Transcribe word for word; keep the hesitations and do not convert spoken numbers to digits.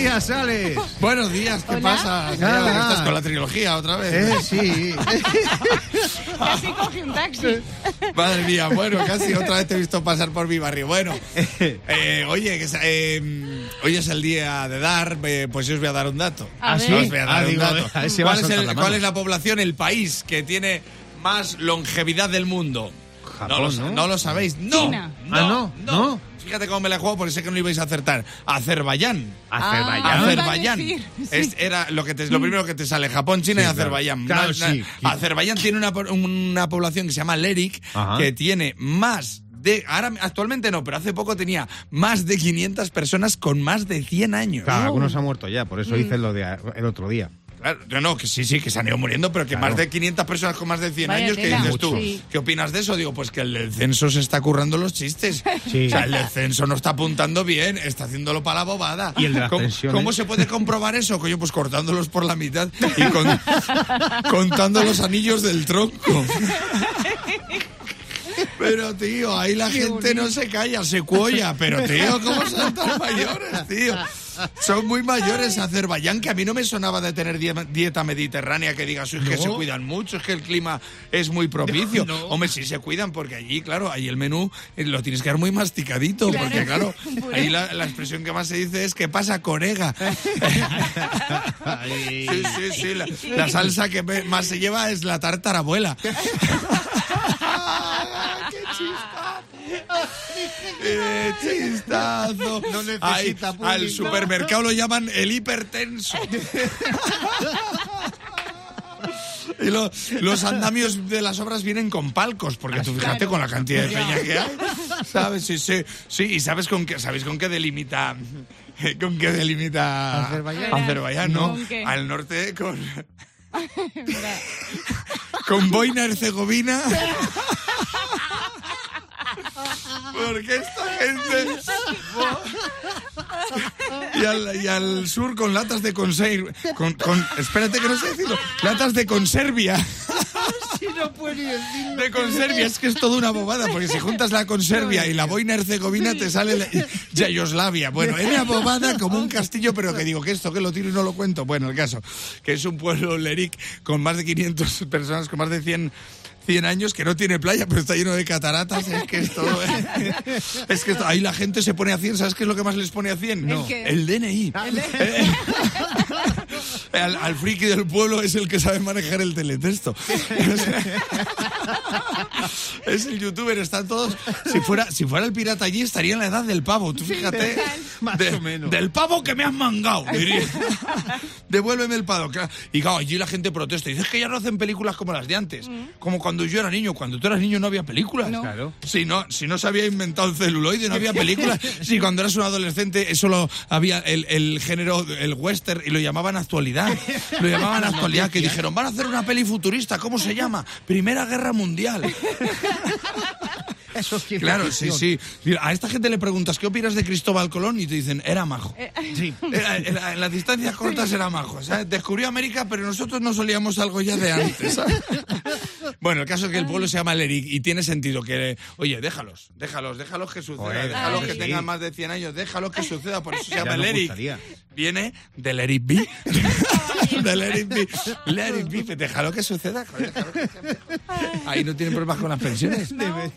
días, Alex. Buenos días, ¿qué Hola. pasa? Nada. ¿Estás con la trilogía otra vez? Eh, sí. Casi cogí un taxi. Madre mía, bueno, casi otra vez te he visto pasar por mi barrio. Bueno, eh, oye, que, es- eh, hoy es el día de dar, eh, pues yo os voy a dar un dato. A ¿Ah, ver. sí? Os voy a dar Ah, un digo, dato. a ver si va a ¿Cuál, es soltar el- la mano. cuál es la población, el país que tiene más longevidad del mundo? Japón, no, lo, sa- ¿no? no lo sabéis. No, China. Ah, no, no. Fíjate cómo me la juego porque sé que no lo ibais a acertar. Azerbaiyán. Azerbaiyán. Ah, Azerbaiyán. iba a decir, sí. Es- era lo que te, lo primero que te sale, Japón, China Sí, y claro. Azerbaiyán. Claro, Na- na- sí. Azerbaiyán tiene una, po- una población que se llama Lerik, Ajá. que tiene más de, ahora actualmente no, pero hace poco tenía más de quinientas personas con más de cien años. Claro, algunos han muerto ya, por eso hice lo de a- el otro día. Claro, no, no, que sí, sí, que se han ido muriendo, pero que Claro. más de quinientas personas con más de cien Vaya años, ¿qué tela. dices tú? Sí. ¿Qué opinas de eso? Digo, pues que el del censo se está currando los chistes. Sí. O sea, el del censo no está apuntando bien, está haciéndolo para la bobada. Y el de las ¿Cómo, pensiones. ¿Cómo se puede comprobar eso? Coño, pues cortándolos por la mitad y con- contando los anillos del tronco. Pero, tío, ahí la gente no se calla, se cuolla. Pero, tío, ¿cómo son tan mayores, tío? Son muy mayores. Azerbaiyán, que a mí no me sonaba de tener die- dieta mediterránea, que digas, "Uy, es que No. se cuidan mucho, es que el clima es muy propicio". No, no. Hombre, sí se cuidan, porque allí, claro, ahí el menú eh, lo tienes que dar muy masticadito, Claro. porque, claro, Un puré. ahí la, la expresión que más se dice es "¿qué pasa, corega?". Ay. Sí, sí, sí. La, la salsa que me- más se lleva es la tartarabuela. ¡Qué chistazo! ¡Qué chistazo! No necesita Ay, público. al supermercado lo llaman el hipertenso. Y lo- los andamios de las obras vienen con palcos, porque tú fíjate Claro. con la cantidad de peña que hay, ¿sabes? Sí, sí, sí, y ¿sabes con qué, sabéis con qué delimita, con qué delimita ¿Azerbaiyán? Azerbaiyán, ¿no? ¿Con qué? Al norte con, con Boina Herzegovina. Porque esta gente... Y al, y al sur con latas de conserva. Con, con- espérate que no sé decirlo. Latas de conservia. De conservia. Es que es toda una bobada, porque si juntas la conservia y la boina herzegovina te sale la- Yugoslavia. Bueno, es una bobada como un castillo, pero que digo que esto que lo tiro y no lo cuento. Bueno, el caso, que es un pueblo Lerik con más de quinientas personas, con más de cien cien años, que no tiene playa, pero está lleno de cataratas. Es que esto... Es que esto- ahí la gente se pone a cien. ¿Sabes qué es lo que más les pone a cien? ¿El qué? El D N I. Eh, al, al friki del pueblo es el que sabe manejar el teletexto. Es el youtuber, están todos... Si fuera, si fuera el pirata allí, estaría en la edad del pavo. Tú fíjate. Más de- o menos. Del pavo que me has mangado, diría. Devuélveme el pavo. claro. Y claro, allí la gente protesta. Y dice, es que ya no hacen películas como las de antes. Como cuando yo era niño. Cuando tú eras niño no había películas. No. Claro. Si no, si no se había inventado el celuloide, no había películas. Si cuando eras un adolescente solo había el, el género, el western, y lo llamaban actualidad. Lo llamaban actualidad, que dijeron, van a hacer una peli futurista, ¿cómo se llama? Primera Guerra Mundial. Eso es Claro, sí, sí. A esta gente le preguntas, ¿qué opinas de Cristóbal Colón? Y te dicen, era majo. Sí. Era- era- en las distancias cortas era majo, ¿sabes? Descubrió América, pero nosotros no solíamos algo ya de antes, ¿sabes? Bueno, el caso es que el pueblo se llama Lerik y tiene sentido que, oye, déjalos, déjalos, déjalos que suceda, Joder, déjalos ay, que sí. tengan más de cien años, déjalos que suceda, por eso se Ya llama nos Lerik. gustaría. Viene de Let It Be. De Let It Be. Let It Be, déjalo que suceda, joder, déjalo que suceda. Ahí no tienen problemas con las pensiones.